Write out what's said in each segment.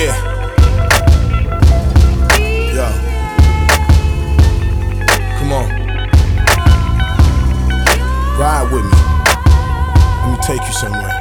Yeah. Yo. Come on. Ride with me. Let me take you somewhere.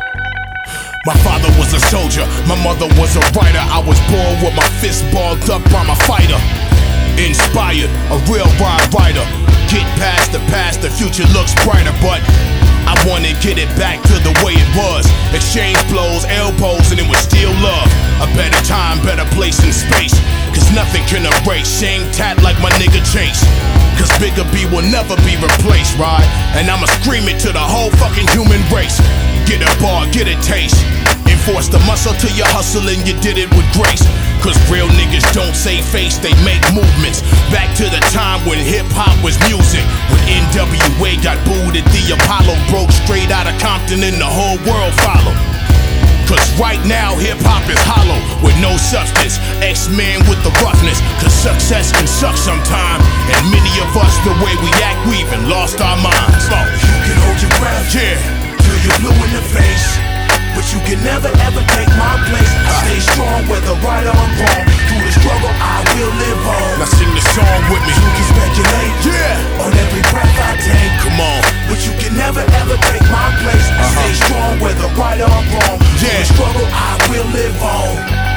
My father was a soldier, my mother was a writer. I was born with my fist balled up, I'm a fighter. Inspired, a real ride writer. Get past the future looks brighter, but I wanna get it back to the way it was. Exchange blows, elbows, and it was still love. A better time, better place in space. Cause nothing can erase shame tat like my nigga Chase. Cause Bigger B will never be replaced, right? And I'ma scream it to the whole fucking human race. Get a bar, get a taste. Enforce the muscle till you hustle and you did it with grace. Cause real niggas don't say face, they make movements. Back to the time when hip-hop was music. When NWA got booed at the Apollo. Broke straight out of Compton and the whole world followed. Cause right now hip-hop is hollow, with no substance. X-Men with the roughness. Cause success can suck sometime. And many of us, the way we act, we even lost our minds. You can hold your breath, yeah, till you're blue in the face, but you can never ever take my place. I stay strong whether right or wrong. Through the struggle I will live on. Now sing the song with me. You can speculate, yeah, on every breath I take, come on, but you can never ever take my place. I stay strong whether right or wrong. Through yeah, the struggle I will live on.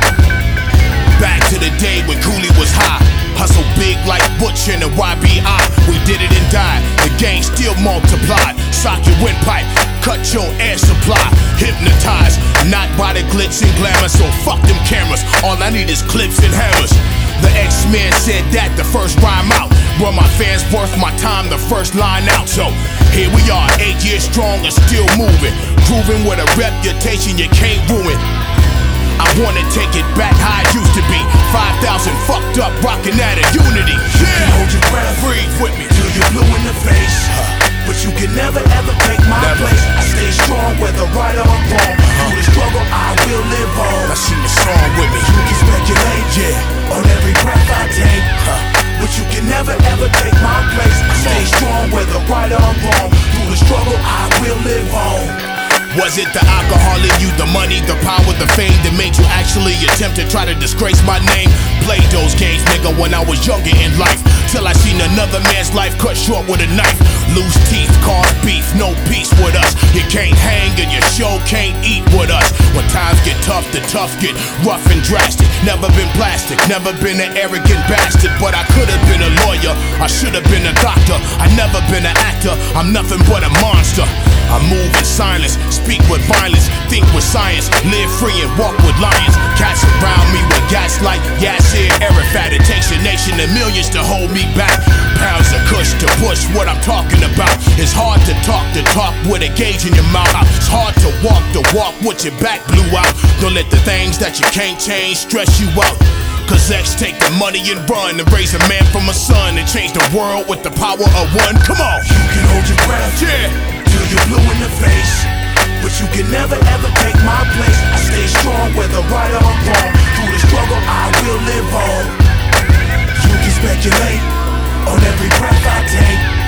Back to the day when Cooley was high. Hustle big like Butch and the YBI. We did it and died. The gang still multiplied. Sock your windpipe, cut your air supply. Hypnotized, not by the glitz and glamour. So fuck them cameras. All I need is clips and hammers. The X-Men said that the first rhyme out. Were my fans worth my time, the first line out. So here we are, 8 years strong and still moving. Proving with a reputation you can't ruin. I wanna take it back how it used to be. 5,000 fucked up, rockin' out of unity. You can hold your breath, breathe with me, till you're blue in the face, but you can never ever take my place. I stay strong whether right or wrong. Through the struggle I will live on. Now sing the song with me. You can speculate, Yeah, on every breath I take, but you can never ever take my place. I stay strong whether right or wrong. Through the struggle I will live on. was it the alcohol in you, the money, the power, the fame that made you actually attempt to try to disgrace my name? Played those games, nigga, when I was younger in life, till I seen another man's life cut short with a knife. Loose teeth, cause beef, no peace with us. You can't hang and your show can't eat with us. When times get tough, the tough get rough and drastic. Never been plastic, never been an arrogant bastard, but I could have been a lawyer, I should have been a doctor. I never been an actor, I'm nothing but a monster. I move in silence, speak with violence, think with science, live free and walk with lions. Cats around me with gas like Yasser Arafat. It takes a nation of millions to hold me back. Pounds of kush to push what I'm talking about. It's hard to talk with a gauge in your mouth. It's hard to walk with your back blew out. Don't let the things that you can't change stress you out. Cause X take the money and run and raise a man from a son and change the world with the power of one. Come on! You can hold your breath, yeah, till you're blue in the face, but you can never ever take my place. I stay strong whether right or wrong. Through the struggle I will live on. You can speculate on every breath I take,